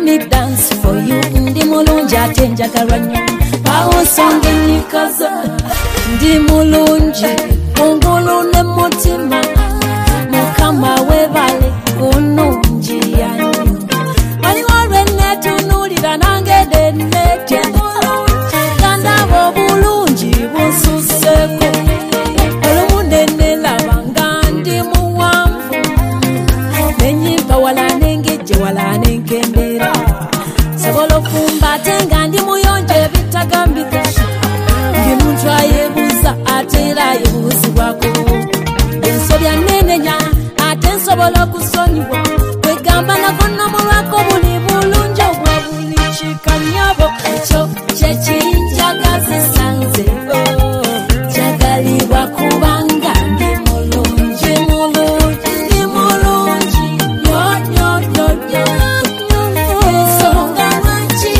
me dance for you. Ndi mulungi ate njagalwa nnyo awo nsonga enyikaza. Ndi mulungi kungulu ne mutima Mukama webale kunungi yanyu. Waliwo lwennetunuulira nange dennete kandaba obulungi bunsusseko. Olumu nennelaba nga ndi muwanvu nenyimba wala nengejje wala nenkendera. Sobola okumba ate nga ndi muyonjo ebitagambika. Ndi muntu ayebuuza ate era ayebuuzibwako. Ensobya nenenya ate nsobola okusonyiwa. Kwegamba nako nomulwako buli bulungi obwa buli kikanyabo. Ekyo kyekinjagaza nze kyagalibwa kubanga ndi mulungi mulungi ndi mulungi nnyo nnyo nnyo nnyo. Ensonga lwaki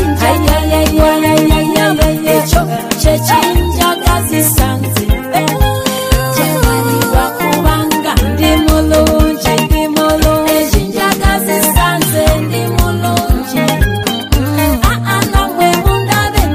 ekyo kyekinjagaza nze kyagalibwa kubanga ndi mulungi ndi mulungi njagaza nze ndi mulungi. Namwe mundabe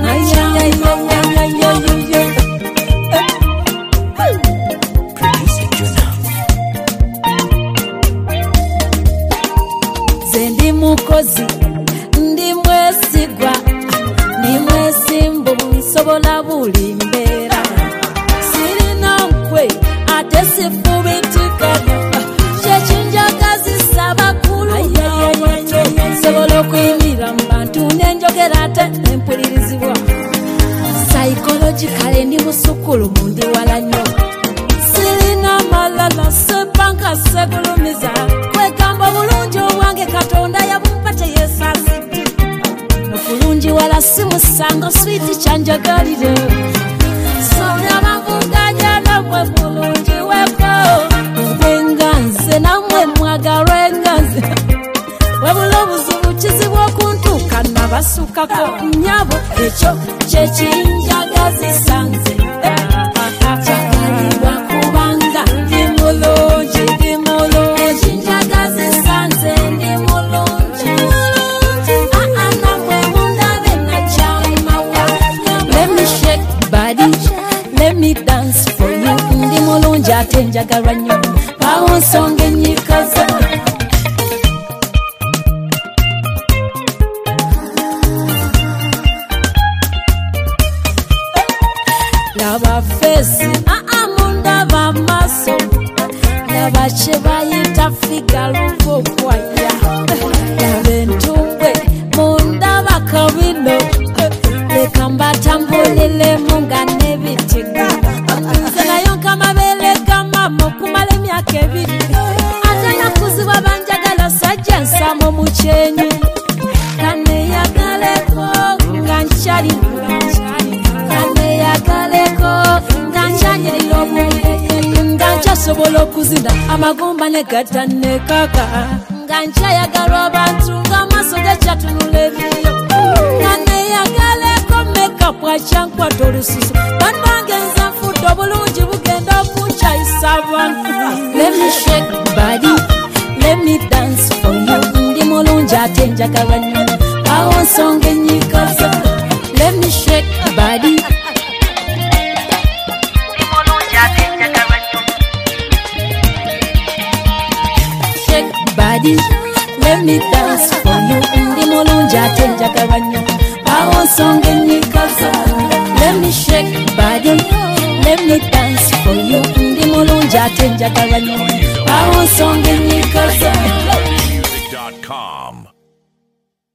nze ndi mukozi ndi mwesigwa ndi mwesimbu nsobola buli mbeera. Sirina nkwe ate sifubitikana kyekinjagazisa bakulu nsobola okuyimira mu bantu nenjogera ate nempulirizibwa. Psychologically ndi musukulu mundi wala nnyo. Sirina malala sepanka segulumiza. Kwegamba obulungi obwange Katonda yabumpa teyeesaasidde. Obulungi wala si musango switi kyanjagalire. Sonya bavuganya namwe mulungi weko. Wenga nze namwe mwagalwe nze. Wabula obuzibu kizibu okuntuuka nabasukako nnyabo. Ekyo kyekinjagazisa nze kyagalibwa kubanga ndi mulungi ndi mulungi njagazisa nze ndi mulungi. Namwe mundabe nakyamawa. Let me shake body, let me dance for you. Ndi mulungi ate njagalwa nnyo awo nsonga enyikaza. Laba fesi mundaba maaso. Laba kye bayita figa luvokwaya. Laba entumbwe mundaba kabino. Leka mbatambuliremu nga n'ebitiga. Nze nayonka amabele ga mama okumala emyaka 2. Ate nakuzibwa banjagala sajja nsamo mu kyenyi. Kaneyagaleko nga nkyali kaneyagaleko nga nkyanyirira obululu. Nga nkyasobola okuzinda amagumba ne gatta ne kaka. Nga nkyayagalwa abantu ng'amaaso gakyatunula ebiro. Kaneyagaleko mekapu akyankwata olususu. Bannange nze nfudde obulungi bugenda okunkyayisa abantu. Let me shake body, let me dance for you. Ndi mulungi ate njagalwa nnyo awo nsonga enyikaza. Let me shake body. Shake body, let me dance for you. Ndi mulungi ate njagalwa nnyo awo nsonga enyikaza. Let me shake body, let me dance for you. Ndi mulungi ate njagalwa nnyo awo nsonga enyikaza. Music.com